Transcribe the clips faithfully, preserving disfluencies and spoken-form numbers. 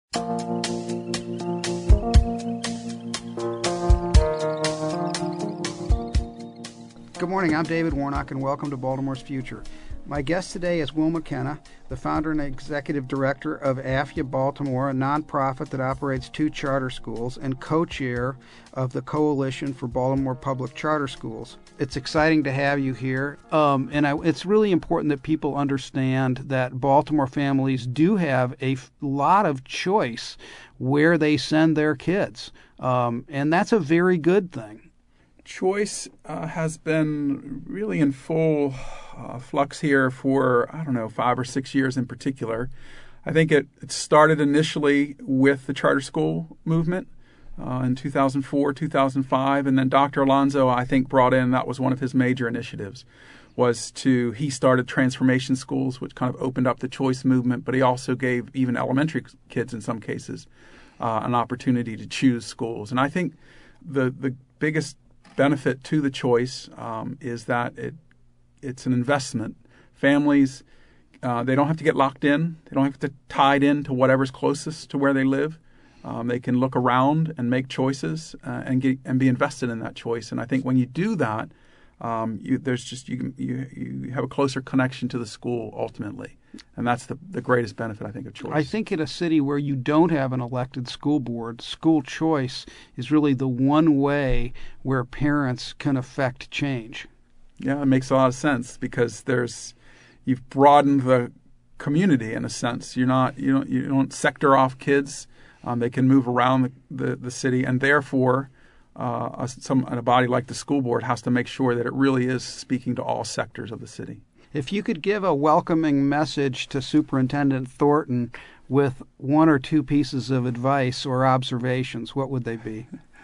Good morning, I'm David Warnock, and welcome to Baltimore's Future. My guest today is Will McKenna, the founder and executive director of A F Y A Baltimore, a nonprofit that operates two charter schools, and co-chair of the Coalition for Baltimore Public Charter Schools. It's exciting to have you here, um, and I, it's really important that people understand that Baltimore families do have a f- lot of choice where they send their kids, um, and that's a very good thing. Choice uh, has been really in full uh, flux here for, I don't know, five or six years in particular. I think it, it started initially with the charter school movement uh, in two thousand four, two thousand five, and then Doctor Alonso, I think, brought in, that was one of his major initiatives, was to, he started transformation schools, which kind of opened up the choice movement, but he also gave even elementary kids in some cases uh, an opportunity to choose schools. And I think the the biggest benefit to the choice um, is that it it's an investment. Families, uh, they don't have to get locked in. They don't have to tied in to whatever's closest to where they live. Um, they can look around and make choices uh, and get and be invested in that choice. And I think when you do that, um, you, there's just you you you have a closer connection to the school ultimately. And that's the, the greatest benefit, I think, of choice. I think in a city where you don't have an elected school board, school choice is really the one way where parents can affect change. Yeah, it makes a lot of sense because there's you've broadened the community in a sense. You're not you don't you don't sector off kids. Um, they can move around the, the, the city, and therefore, uh, a, some a body like the school board has to make sure that it really is speaking to all sectors of the city. If you could give a welcoming message to Superintendent Thornton with one or two pieces of advice or observations, what would they be?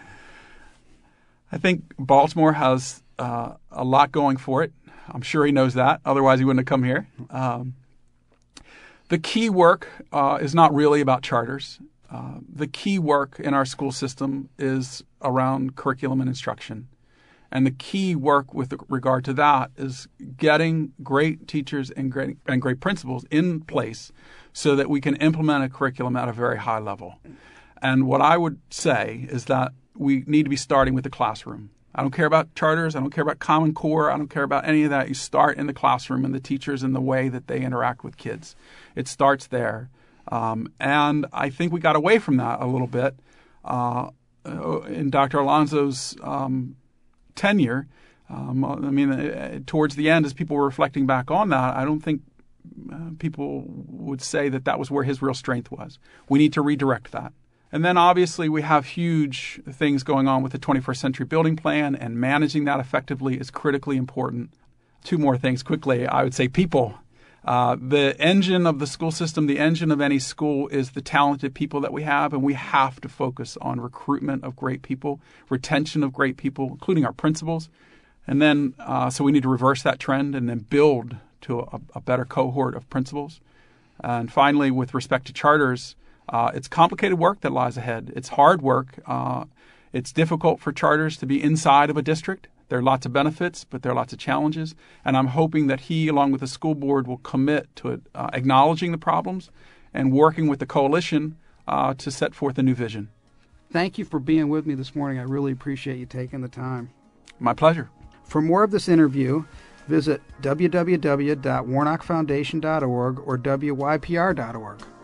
I think Baltimore has uh, a lot going for it. I'm sure he knows that. Otherwise, he wouldn't have come here. Um, the key work uh, is not really about charters. Uh, the key work in our school system is around curriculum and instruction. And the key work with regard to that is getting great teachers and great, and great principals in place so that we can implement a curriculum at a very high level. And what I would say is that we need to be starting with the classroom. I don't care about charters. I don't care about Common Core. I don't care about any of that. You start in the classroom and the teachers and the way that they interact with kids. It starts there. Um, and I think we got away from that a little bit uh, in Doctor Alonso's um tenure. Um, I mean, uh, towards the end, as people were reflecting back on that, I don't think uh, people would say that that was where his real strength was. We need to redirect that. And then obviously we have huge things going on with the twenty-first century building plan, and managing that effectively is critically important. Two more things quickly. I would say people. Uh, the engine of the school system, the engine of any school is the talented people that we have, and we have to focus on recruitment of great people, retention of great people, including our principals. And then, uh, so we need to reverse that trend and then build to a, a better cohort of principals. And finally, with respect to charters, uh, it's complicated work that lies ahead. It's hard work. Uh, it's difficult for charters to be inside of a district. There are lots of benefits, but there are lots of challenges. And I'm hoping that he, along with the school board, will commit to it, uh, acknowledging the problems and working with the coalition uh, to set forth a new vision. Thank you for being with me this morning. I really appreciate you taking the time. My pleasure. For more of this interview, visit w w w dot warnock foundation dot org or w y p r dot org.